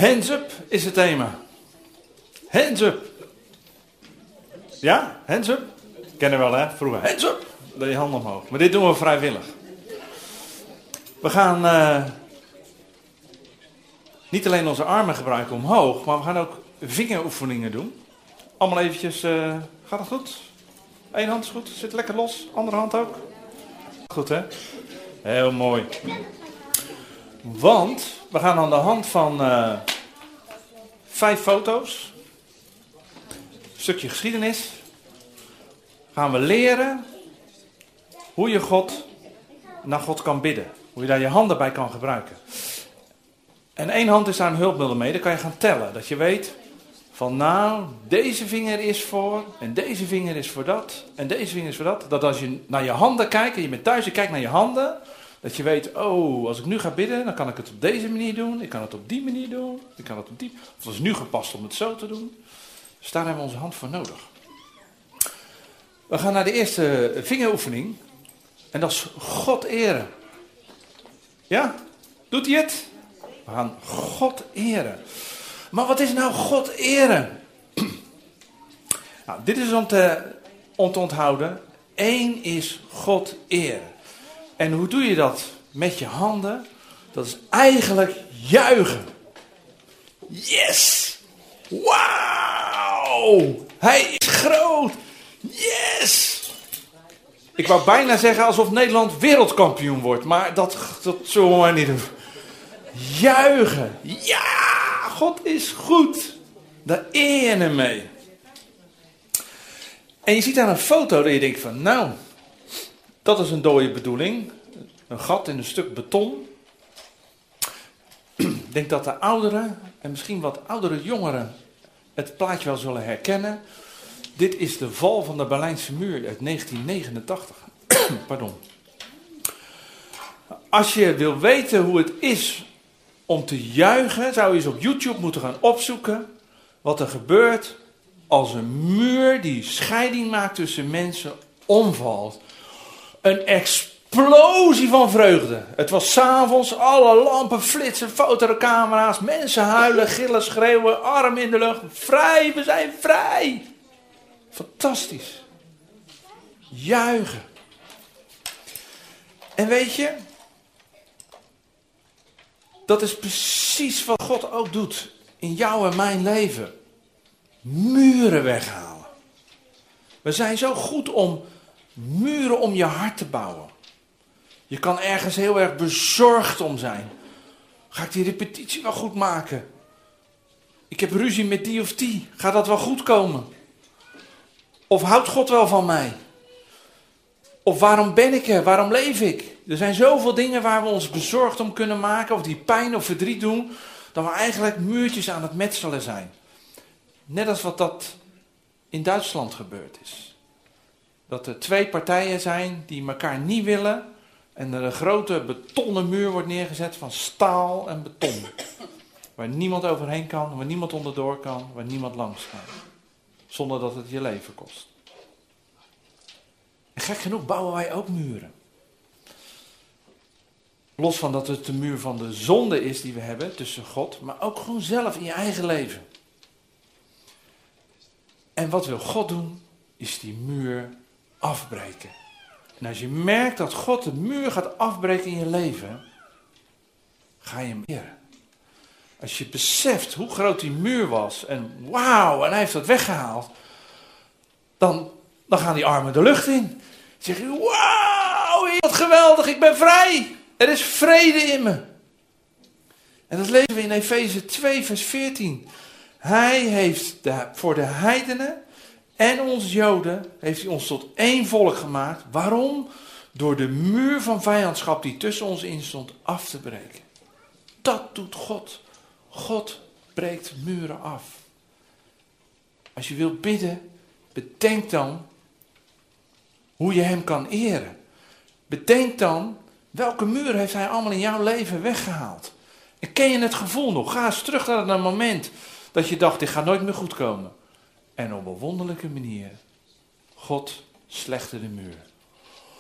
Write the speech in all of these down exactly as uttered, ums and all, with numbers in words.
Hands up is het thema. Hands up. Ja, hands up. Kennen we wel hè, vroeger. Hands up. Dat je handen omhoog. Maar dit doen we vrijwillig. We gaan uh, niet alleen onze armen gebruiken omhoog, maar we gaan ook vingeroefeningen doen. Allemaal eventjes, uh, gaat het goed? Eén hand is goed, zit lekker los. Andere hand ook. Goed hè? Heel mooi. Want we gaan aan de hand van uh, vijf foto's, een stukje geschiedenis, gaan we leren hoe je God naar God kan bidden. Hoe je daar je handen bij kan gebruiken. En één hand is daar een hulpmiddel mee. Dan kan je gaan tellen. Dat je weet van nou, deze vinger is voor. En deze vinger is voor dat. En deze vinger is voor dat. Dat als je naar je handen kijkt. En je bent thuis, je kijkt naar je handen. Dat je weet, oh, als ik nu ga bidden. Dan kan ik het op deze manier doen. Ik kan het op die manier doen. Ik kan het op die. Of het is nu gepast om het zo te doen. Dus daar hebben we onze hand voor nodig. We gaan naar de eerste vingeroefening. En dat is God eren. Ja? Doet hij het? We gaan God eren. Maar wat is nou God eren? Nou, dit is om te, om te onthouden. Eén is God eren. En hoe doe je dat met je handen? Dat is eigenlijk juichen. Yes! Wauw! Hij is groot! Yes! Ik wou bijna zeggen alsof Nederland wereldkampioen wordt. Maar dat, dat zullen we maar niet doen. Juichen. Ja, God is goed. Daar eer je hem mee. En je ziet daar een foto dat je denkt van, nou, dat is een dode bedoeling. Een gat in een stuk beton. Ik denk dat de ouderen, en misschien wat oudere jongeren, het plaatje wel zullen herkennen. Dit is de val van de Berlijnse muur uit negentien negenentachtig. Pardon. Als je wil weten hoe het is om te juichen, zou je eens op YouTube moeten gaan opzoeken wat er gebeurt als een muur die scheiding maakt tussen mensen omvalt. Een explosie van vreugde. Het was 's avonds, alle lampen flitsen, fotocamera's, mensen huilen, gillen, schreeuwen, armen in de lucht. Vrij, we zijn vrij. Fantastisch. Juichen. En weet je, dat is precies wat God ook doet in jouw en mijn leven. Muren weghalen. We zijn zo goed om muren om je hart te bouwen. Je kan ergens heel erg bezorgd om zijn. Ga ik die repetitie wel goed maken? Ik heb ruzie met die of die. Gaat dat wel goed komen? Of houdt God wel van mij? Of waarom ben ik er? Waarom leef ik? Er zijn zoveel dingen waar we ons bezorgd om kunnen maken. Of die pijn of verdriet doen. Dat we eigenlijk muurtjes aan het metselen zijn. Net als wat dat in Duitsland gebeurd is. Dat er twee partijen zijn die elkaar niet willen. En er een grote betonnen muur wordt neergezet van staal en beton. Waar niemand overheen kan, waar niemand onderdoor kan, waar niemand langs kan. Zonder dat het je leven kost. En gek genoeg bouwen wij ook muren. Los van dat het de muur van de zonde is die we hebben tussen God, maar ook gewoon zelf in je eigen leven. En wat wil God doen, is die muur afbreken. En als je merkt dat God de muur gaat afbreken in je leven, ga je hem eren. Als je beseft hoe groot die muur was en wauw, en hij heeft dat weggehaald, dan, dan gaan die armen de lucht in. Dan zeg je, wauw, wat geweldig, ik ben vrij. Er is vrede in me. En dat lezen we in Efeze twee vers veertien. Hij heeft de, voor de heidenen en ons Joden heeft hij ons tot één volk gemaakt. Waarom? Door de muur van vijandschap die tussen ons in stond af te breken. Dat doet God. God breekt muren af. Als je wilt bidden, bedenk dan hoe je hem kan eren. Bedenk dan welke muren heeft hij allemaal in jouw leven weggehaald. En ken je het gevoel nog? Ga eens terug naar het moment dat je dacht, dit gaat nooit meer goed komen. En op een wonderlijke manier, God slechtte de muur.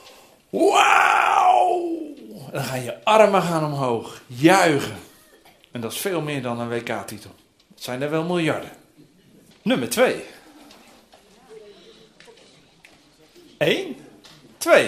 Wauw! En dan gaan je armen gaan omhoog, juichen. En dat is veel meer dan een W K-titel. Dat zijn er wel miljarden. Nummer twee. Eén. Twee.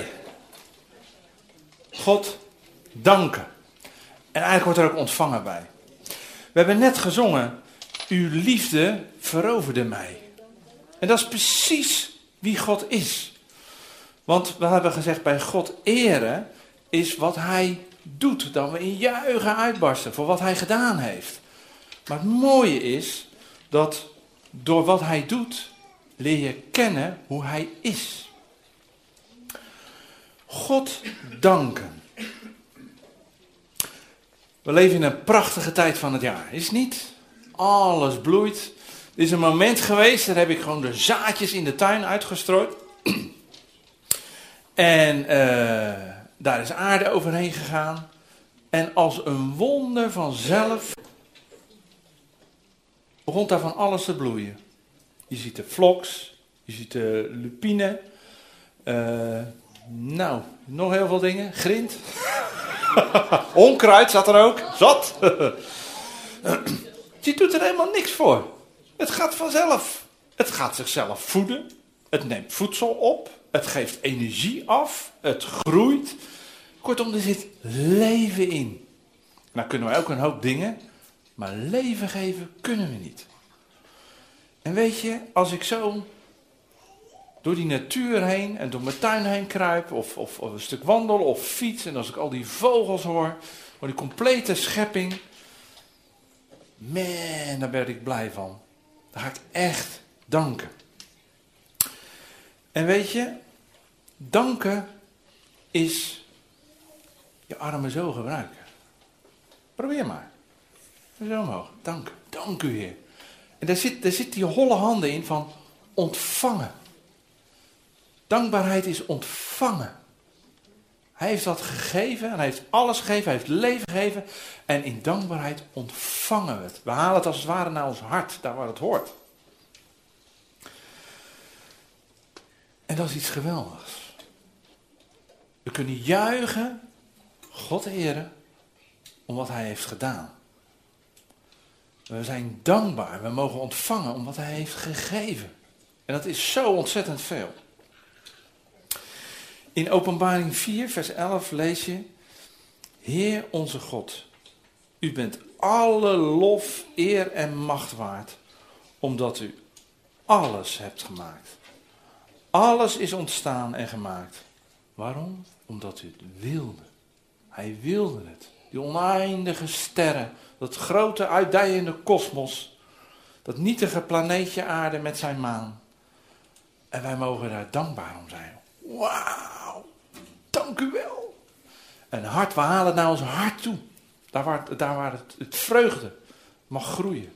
God danken. En eigenlijk wordt er ook ontvangen bij. We hebben net gezongen, uw liefde veroverde mij. En dat is precies wie God is. Want we hebben gezegd, bij God eren is wat hij doet. Dat we in juichen uitbarsten voor wat hij gedaan heeft. Maar het mooie is dat door wat hij doet, leer je kennen hoe hij is. God danken. We leven in een prachtige tijd van het jaar, is het niet? Alles bloeit. Er is een moment geweest, daar heb ik gewoon de zaadjes in de tuin uitgestrooid. En uh, daar is aarde overheen gegaan. En als een wonder vanzelf begon daar van alles te bloeien. Je ziet de vloks, je ziet de lupine. Uh, nou, nog heel veel dingen. Grind. Onkruid zat er ook. Zat. Je doet er helemaal niks voor. Het gaat vanzelf. Het gaat zichzelf voeden. Het neemt voedsel op. Het geeft energie af. Het groeit. Kortom, er zit leven in. Nou kunnen we ook een hoop dingen. Maar leven geven kunnen we niet. En weet je, als ik zo door die natuur heen en door mijn tuin heen kruip, of, of, of een stuk wandel of fiets, en als ik al die vogels hoor, hoor die complete schepping, man, daar ben ik blij van. Daar ga ik echt danken. En weet je, danken is je armen zo gebruiken. Probeer maar. Zo omhoog. Dank. Dank u, Heer. En daar zit, daar zit die holle handen in van ontvangen. Dankbaarheid is ontvangen. Hij heeft dat gegeven en hij heeft alles gegeven, hij heeft leven gegeven. En in dankbaarheid ontvangen we het. We halen het als het ware naar ons hart, daar waar het hoort. En dat is iets geweldigs. We kunnen juichen, God eren, om wat hij heeft gedaan. We zijn dankbaar, we mogen ontvangen om wat hij heeft gegeven. En dat is zo ontzettend veel. In Openbaring vier, vers elf lees je: Heer onze God, u bent alle lof, eer en macht waard, omdat u alles hebt gemaakt. Alles is ontstaan en gemaakt. Waarom? Omdat u het wilde. Hij wilde het. Die oneindige sterren, dat grote uitdijende kosmos, dat nietige planeetje aarde met zijn maan. En wij mogen daar dankbaar om zijn. Wauw, dank u wel. Een hart, we halen naar ons hart toe. Daar waar, daar waar het, het vreugde mag groeien.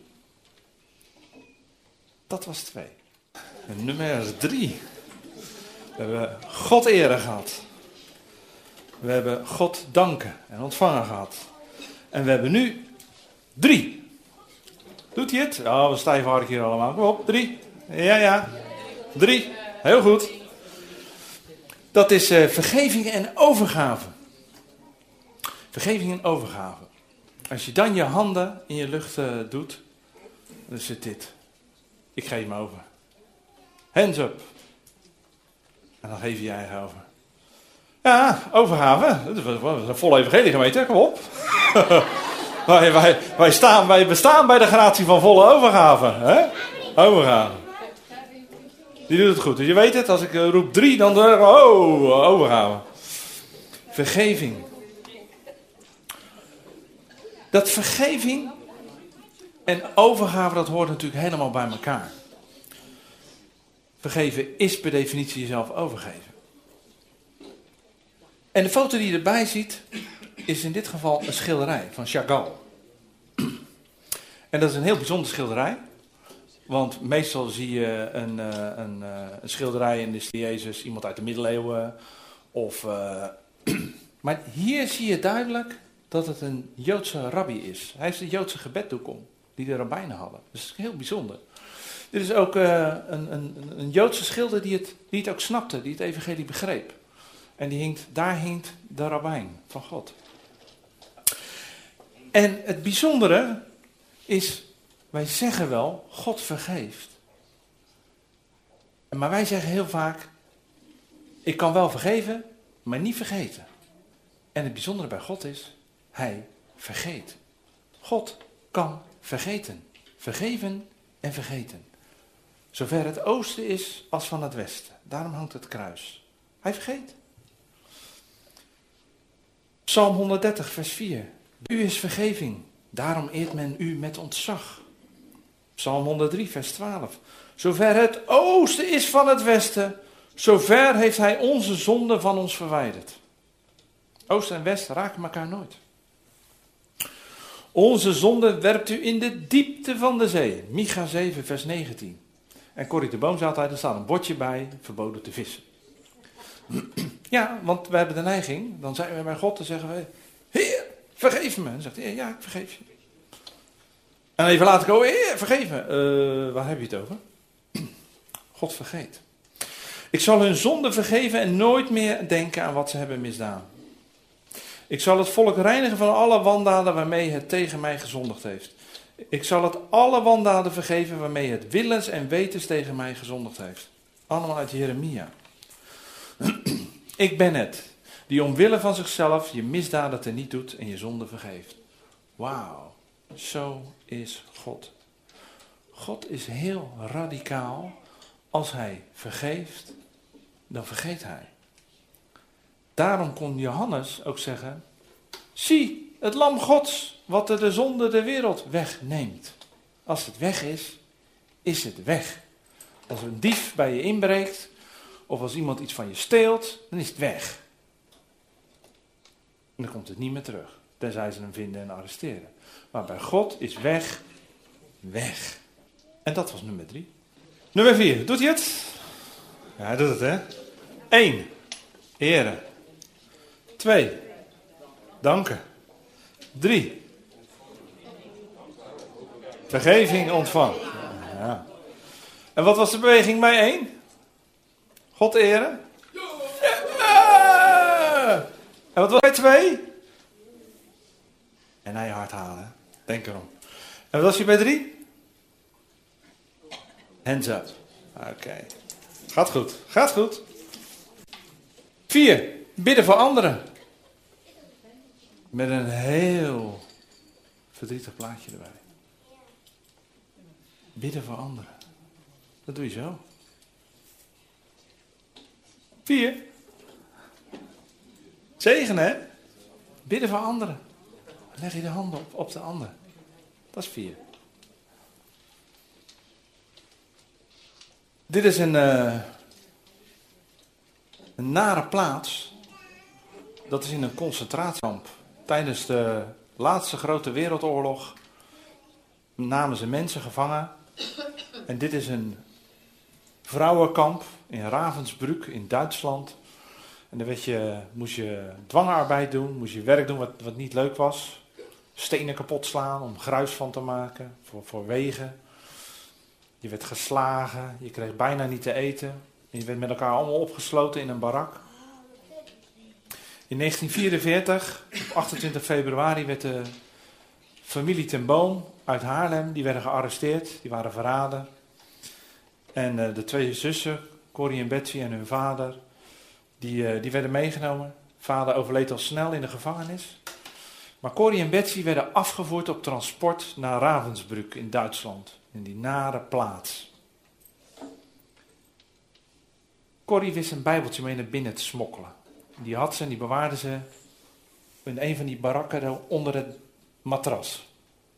Dat was twee. En nummer drie. We hebben God eren gehad. We hebben God danken en ontvangen gehad. En we hebben nu drie. Doet hij het? Ja, we stijfharken hier allemaal. Kom op, drie. Ja, ja. Drie. Heel goed. Dat is uh, vergeving en overgave. Vergeving en overgave. Als je dan je handen in je lucht uh, doet, dan zit dit. Ik geef me over. Hands up. En dan geef je je eigen over. Ja, overgave. Dat is een volle evangelie gemeente, kom op. wij, wij, wij, staan, wij bestaan bij de gratie van volle overgave. Hè? Overgave. Die doet het goed. Dus je weet het, als ik uh, roep drie, dan uh, oh, overgave. Vergeving. Dat vergeving en overgave, dat hoort natuurlijk helemaal bij elkaar. Vergeven is per definitie jezelf overgeven. En de foto die je erbij ziet, is in dit geval een schilderij van Chagall. En dat is een heel bijzonder schilderij. Want meestal zie je een, een, een schilderij en is Jezus iemand uit de middeleeuwen. Of, uh, maar hier zie je duidelijk dat het een Joodse rabbi is. Hij heeft de Joodse gebeddoek om, die de rabbijnen hadden. Dus dat is heel bijzonder. Dit is ook uh, een, een, een Joodse schilder die het, die het ook snapte, die het evangelie begreep. En die hinkt, daar hinkt de rabbijn van God. En het bijzondere is, wij zeggen wel, God vergeeft. Maar wij zeggen heel vaak, ik kan wel vergeven, maar niet vergeten. En het bijzondere bij God is, hij vergeet. God kan vergeten. Vergeven en vergeten. Zover het oosten is als van het westen. Daarom hangt het kruis. Hij vergeet. Psalm honderddertig, vers vier. U is vergeving, daarom eert men u met ontzag. Psalm honderddrie, vers twaalf. Zover het oosten is van het westen, zover heeft hij onze zonde van ons verwijderd. Oost en west raken elkaar nooit. Onze zonde werpt u in de diepte van de zee. Micha zeven, vers negentien. En Corrie de Boom zei altijd, er staat een bordje bij, verboden te vissen. Ja, want we hebben de neiging, dan zijn we bij God, dan zeggen we, Heer, vergeef me. En dan zegt hij, ja, ik vergeef je. En even later komen, Heer, vergeef me. Uh, waar heb je het over? God vergeet. Ik zal hun zonde vergeven en nooit meer denken aan wat ze hebben misdaan. Ik zal het volk reinigen van alle wandaden waarmee het tegen mij gezondigd heeft. Ik zal het alle wandaden vergeven waarmee het willens en wetens tegen mij gezondigd heeft. Allemaal uit Jeremia. Ik ben het, die omwille van zichzelf je misdaden teniet doet en je zonde vergeeft. Wauw, zo is God. God is heel radicaal. Als hij vergeeft, dan vergeet hij. Daarom kon Johannes ook zeggen, zie, het lam Gods, wat er de zonde der wereld wegneemt. Als het weg is, is het weg. Als een dief bij je inbreekt, of als iemand iets van je steelt, dan is het weg. En dan komt het niet meer terug, tenzij ze hem vinden en arresteren. Maar bij God is weg, weg. En dat was nummer drie. Nummer vier, doet hij het? Ja, hij doet het, hè? Eén, eren. Twee, danken. Drie, vergeving ontvangen. Ja. En wat was de beweging bij één? God eren. Ja. En wat was bij twee? En hij hard halen. Denk erom. En wat was hij bij drie? Hands up. Oké. Okay. Gaat goed. Gaat goed. Vier. Bidden voor anderen. Met een heel verdrietig plaatje erbij. Bidden voor anderen. Dat doe je zo. Vier. Zegen, hè? Bidden voor anderen. Leg je de handen op, op de ander. Dat is vier. Dit is een, uh, een nare plaats. Dat is in een concentratiekamp. Tijdens de laatste grote wereldoorlog namen ze mensen gevangen. En dit is een vrouwenkamp in Ravensbrück in Duitsland. En dan werd je, moest je dwangarbeid doen, moest je werk doen wat, wat niet leuk was. Stenen kapot slaan om gruis van te maken voor, voor wegen. Je werd geslagen, je kreeg bijna niet te eten. En je werd met elkaar allemaal opgesloten in een barak. In negentien vierenveertig, op achtentwintig februari, werd de familie ten Boom uit Haarlem, die werden gearresteerd, die waren verraden. En uh, de twee zussen, Corrie en Betsy en hun vader, die, uh, die werden meegenomen. Vader overleed al snel in de gevangenis. Maar Corrie en Betsy werden afgevoerd op transport naar Ravensbrück in Duitsland. In die nare plaats. Corrie wist een bijbeltje mee naar binnen te smokkelen. Die had ze en die bewaarde ze in een van die barakken onder het matras.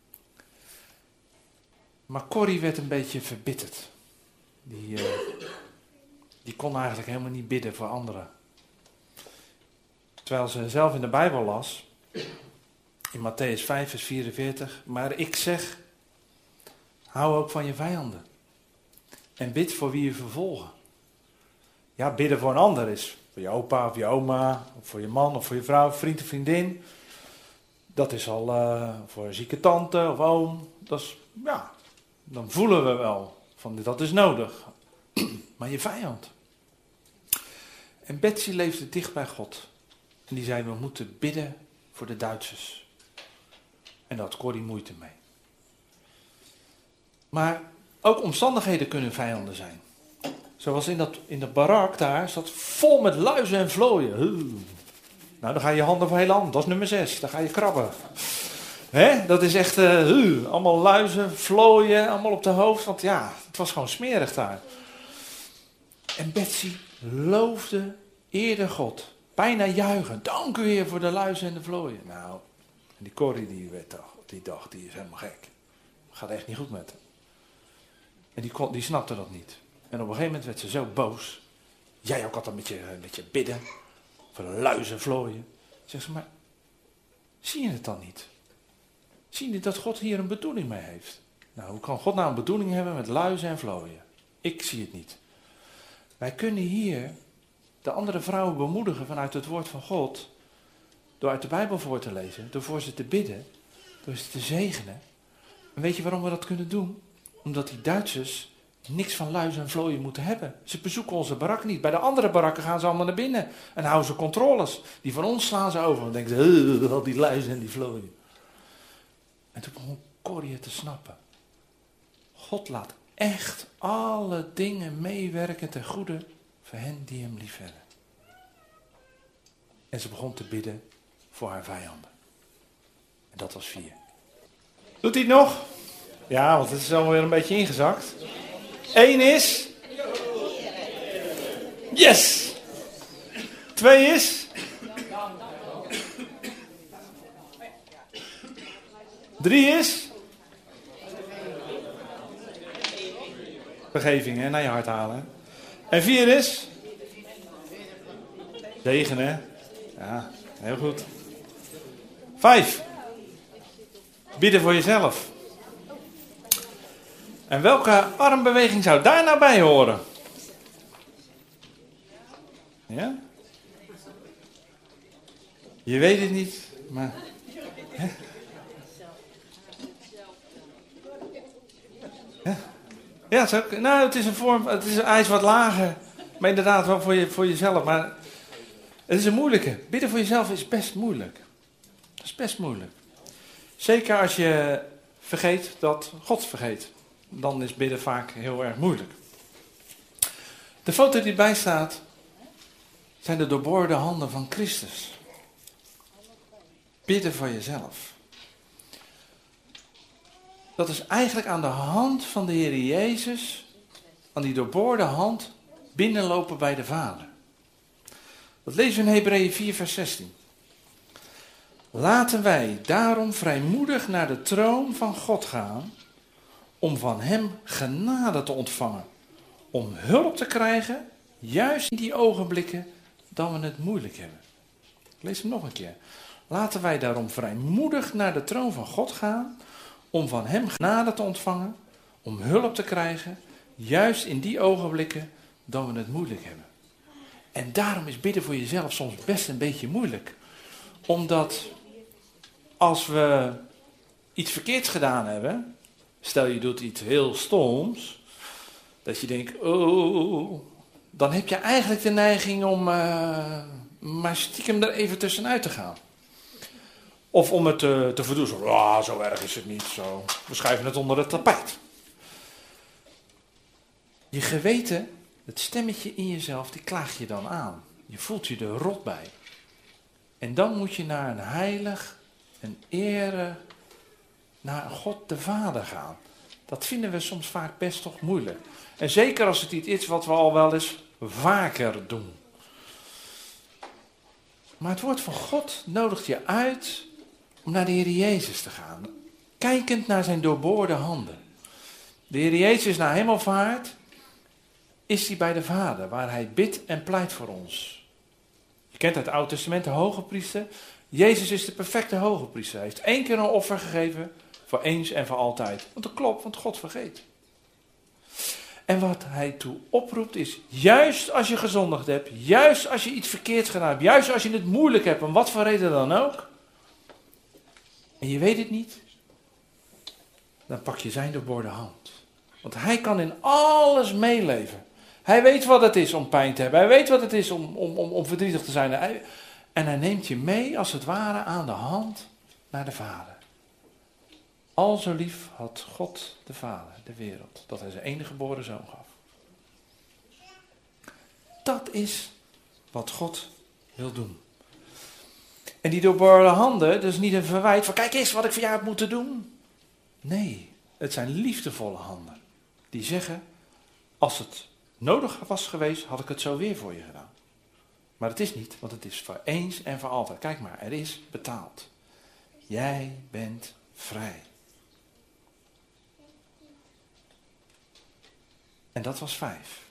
Maar Corrie werd een beetje verbitterd. Die, uh, die kon eigenlijk helemaal niet bidden voor anderen. Terwijl ze zelf in de Bijbel las, in Mattheüs vijf vers vierenveertig, maar ik zeg, hou ook van je vijanden. En bid voor wie je vervolgen. Ja, bidden voor een ander is voor je opa of je oma, of voor je man of voor je vrouw, vriend of vriendin. Dat is al uh, voor een zieke tante of oom. Dat is, ja, dan voelen we wel van dat is nodig. Maar je vijand. En Betsy leefde dicht bij God. En die zei, we moeten bidden voor de Duitsers. En daar had Corrie moeite mee. Maar ook omstandigheden kunnen vijanden zijn. Zoals in dat, in dat barak daar, zat vol met luizen en vlooien. Huh. Nou, dan ga je handen van heel hand. Dat is nummer zes. Dan ga je krabben. Hè? Dat is echt, uh, huh. allemaal luizen, vlooien, allemaal op de hoofd. Want ja, het was gewoon smerig daar. En Betsy loofde eerder God. Bijna juichen. Dank u Heer voor de luizen en de vlooien. Nou, en die Corrie die werd toch, die dacht, die is helemaal gek. Gaat echt niet goed met hem. En die, kon, die snapte dat niet. En op een gegeven moment werd ze zo boos. Jij ook altijd met je, met je bidden. Voor de luizen en vlooien. Zegt ze, maar zie je het dan niet? Zie je dat God hier een bedoeling mee heeft? Nou, hoe kan God nou een bedoeling hebben met luizen en vlooien? Ik zie het niet. Wij kunnen hier de andere vrouwen bemoedigen vanuit het woord van God. Door uit de Bijbel voor te lezen. Door voor ze te bidden. Door ze te zegenen. En weet je waarom we dat kunnen doen? Omdat die Duitsers niks van luizen en vlooien moeten hebben. Ze bezoeken onze barak niet. Bij de andere barakken gaan ze allemaal naar binnen. En houden ze controles. Die van ons slaan ze over. En denken ze, al die luizen en die vlooien. En toen begon Corrie te snappen. God laat echt alle dingen meewerken ten goede voor hen die hem lief hebben. En ze begon te bidden voor haar vijanden. En dat was vier. Doet hij het nog? Ja, want het is allemaal weer een beetje ingezakt. Eén is. Yes! Twee is. Drie is. Vergeving, hè? Naar je hart halen. En vier is. Zegen, hè? Ja, heel goed. Vijf. Bidden voor jezelf. En welke armbeweging zou daar nou bij horen? Ja? Je weet het niet, maar... Hè? Ja, ja het, is ook, nou, het is een vorm, het is, hij is wat lager. Maar inderdaad wel voor, je, voor jezelf. Maar het is een moeilijke. Bidden voor jezelf is best moeilijk. Dat is best moeilijk. Zeker als je vergeet dat God vergeet. Dan is bidden vaak heel erg moeilijk. De foto die erbij staat, zijn de doorboorde handen van Christus. Bidden voor jezelf. Dat is eigenlijk aan de hand van de Heer Jezus, aan die doorboorde hand, binnenlopen bij de Vader. Dat lezen we in Hebreeën vier vers zestien. Laten wij daarom vrijmoedig naar de troon van God gaan, om van hem genade te ontvangen, om hulp te krijgen, juist in die ogenblikken dat we het moeilijk hebben. Ik lees hem nog een keer. Laten wij daarom vrijmoedig naar de troon van God gaan, om van hem genade te ontvangen, om hulp te krijgen, juist in die ogenblikken dat we het moeilijk hebben. En daarom is bidden voor jezelf soms best een beetje moeilijk. Omdat als we iets verkeerds gedaan hebben, stel je doet iets heel stoms, dat je denkt, oh, dan heb je eigenlijk de neiging om uh, maar stiekem er even tussenuit te gaan. Of om het te, te verdoezelen. Oh, zo erg is het niet. Zo. We schuiven het onder het tapijt. Je geweten, het stemmetje in jezelf, die klaagt je dan aan. Je voelt je er rot bij. En dan moet je naar een heilig, een ere, naar God de Vader gaan. Dat vinden we soms vaak best toch moeilijk. En zeker als het iets is wat we al wel eens vaker doen. Maar het woord van God nodigt je uit om naar de Heer Jezus te gaan. Kijkend naar zijn doorboorde handen. De Heer Jezus na hemelvaart is hij bij de Vader, waar hij bidt en pleit voor ons. Je kent uit het Oude Testament de hoge priester. Jezus is de perfecte hoge priester. Hij heeft één keer een offer gegeven voor eens en voor altijd. Want dat klopt, want God vergeet. En wat hij toe oproept is, juist als je gezondigd hebt, juist als je iets verkeerds gedaan hebt, juist als je het moeilijk hebt, om wat voor reden dan ook, en je weet het niet, dan pak je zijn doorboorde hand. Want hij kan in alles meeleven. Hij weet wat het is om pijn te hebben. Hij weet wat het is om, om, om, om verdrietig te zijn. Hij, en hij neemt je mee, als het ware, aan de hand naar de Vader. Al zo lief had God de Vader, de wereld, dat hij zijn enige geboren zoon gaf. Dat is wat God wil doen. En die doorboorde handen, dus niet een verwijt van kijk eens wat ik voor jou heb moeten doen. Nee, het zijn liefdevolle handen. Die zeggen, als het nodig was geweest, had ik het zo weer voor je gedaan. Maar het is niet, want het is voor eens en voor altijd. Kijk maar, er is betaald. Jij bent vrij. En dat was vijf.